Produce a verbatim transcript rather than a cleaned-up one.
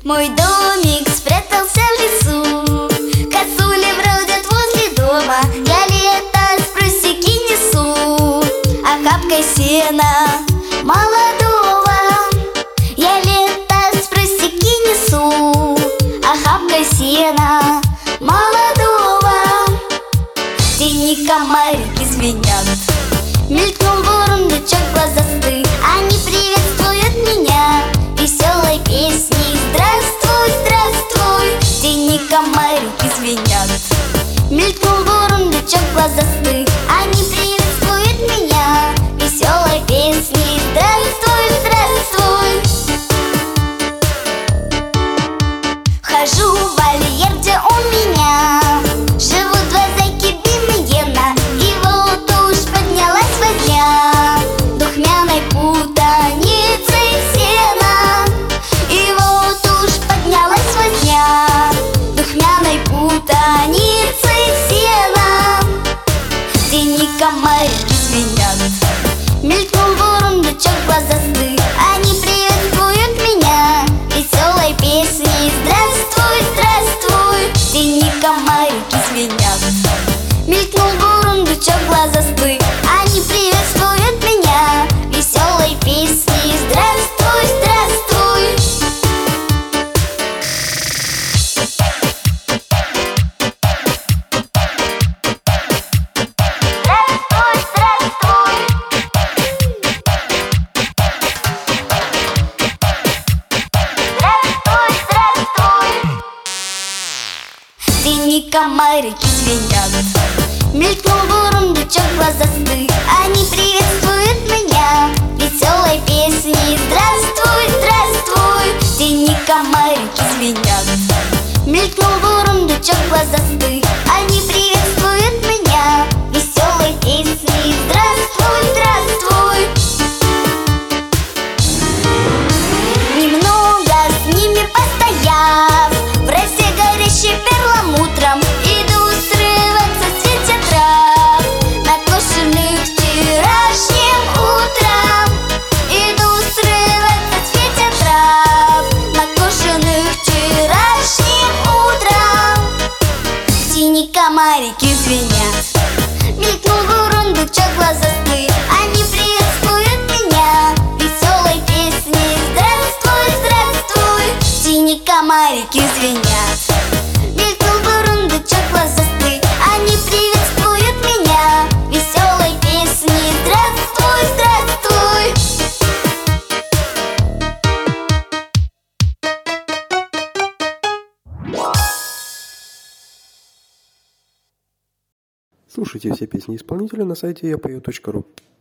Мой домик спрятался в лесу, косули бродят возле дома. Я лето с просеки несу охапкой сена молодого. Я лето с просеки несу охапкой сена молодого. В тени комарики звенят, мелькнул ворон, бычок глазастый. Они приветствуют меня веселой песней: здравствуй, здравствуй. В тени комарики звенят, мелькнул ворон, бычок глазастый. Они приветствуют меня веселой песней: здравствуй, здравствуй. Вхожу в вольер, где у меня живут два зайки Бимиена. И вот уж поднялась возня духмяной путаницей сена. И вот уж поднялась возня духмяной путаницей сена. В тени комарики звенят, мелькнул ворон, бычок глазастый. Они приветствуют меня веселой песней: здравствуй, здравствуй. В тени комарики звенят, мелькнул ворон, бычок глазастый. Они приветствуют меня веселой песней: здравствуй, здравствуй. Здравствуй, здравствуй. Здравствуй, здравствуй. В тени комарики звенят, мелькнул ворон, бычок глазастый. Они приветствуют меня веселой песней: здравствуй, здравствуй. В тени комарики звенят, мелькнул ворон, бычок глазастый. Они приветствуют меня веселой песней: здравствуй, здравствуй. Немного с ними постояв, в росе горящей перламутром, иду срываться с цветя трав, накошенных вчерашним утром. Иду срываться с цветя трав, накошенных вчерашним утром. В тени комарики звенят, мелькнул ворон, бычок глазастый. Они приветствуют меня веселой песней: здравствуй, здравствуй. В тени комарики звенят, мелькнул ворон, бычок глазастый. Они приветствуют меня веселой песней: здравствуй, здравствуй. Слушайте все песни исполнителя на сайте я пою точка ру.